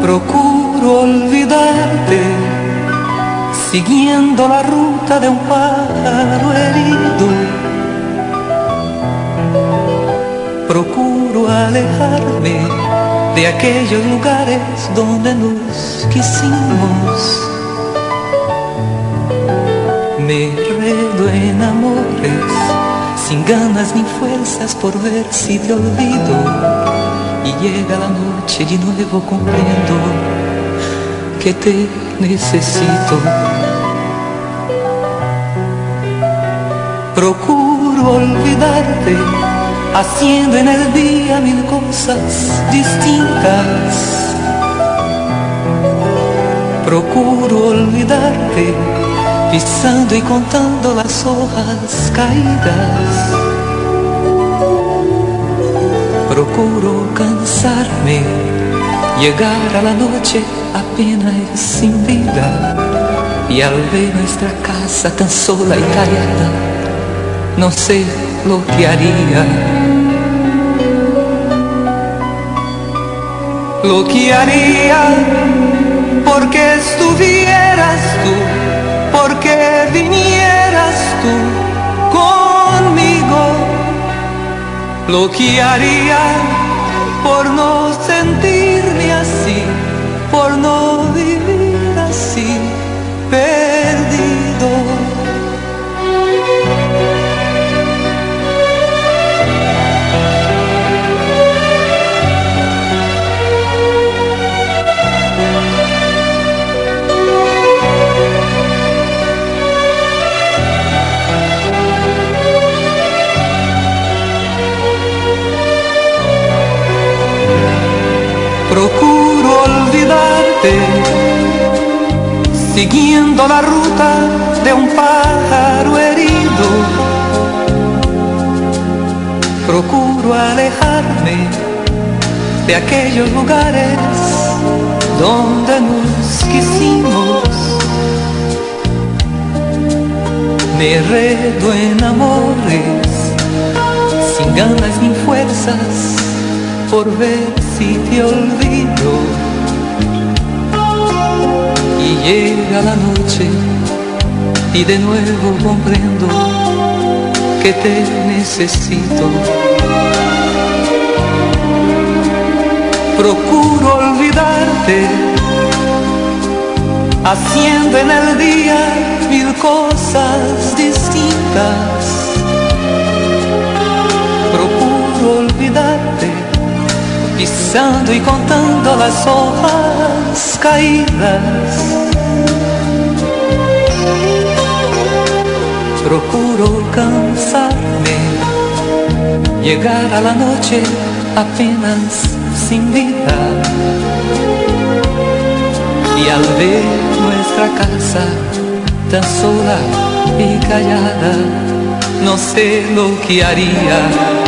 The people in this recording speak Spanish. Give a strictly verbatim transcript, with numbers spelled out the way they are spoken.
Procuro olvidarte, siguiendo la ruta de un pájaro herido. Procuro alejarme de aquellos lugares donde nos quisimos. Me enredo en amores, sin ganas ni fuerzas por ver si te olvido. Y llega la noche y de nuevo comprendo que te necesito. Procuro olvidarte, haciendo en el día mil cosas distintas. Procuro olvidarte, pisando y contando las hojas caídas. Procuro cansarme, llegar a la noche apenas sin vida. Y al ver nuestra casa tan sola y callada, no sé lo que haría. Lo que haría porque estuvieras tú, porque vinieras tú conmigo. Lo que haría por no sentirme así, por no vivir así, perdido. Procuro olvidarte, siguiendo la ruta de un pájaro herido. Procuro alejarme de aquellos lugares donde nos quisimos. Me enredo en amores, sin ganas ni fuerzas por ver si te olvido. Y llega la noche y de nuevo comprendo que te necesito. Procuro olvidarte, haciendo en el día mil cosas distintas. Procuro olvidarte, pisando y contando las hojas caídas. Procuro cansarme, llegar a la noche apenas sin vida. Y al ver nuestra casa tan sola y callada, no sé lo que haría.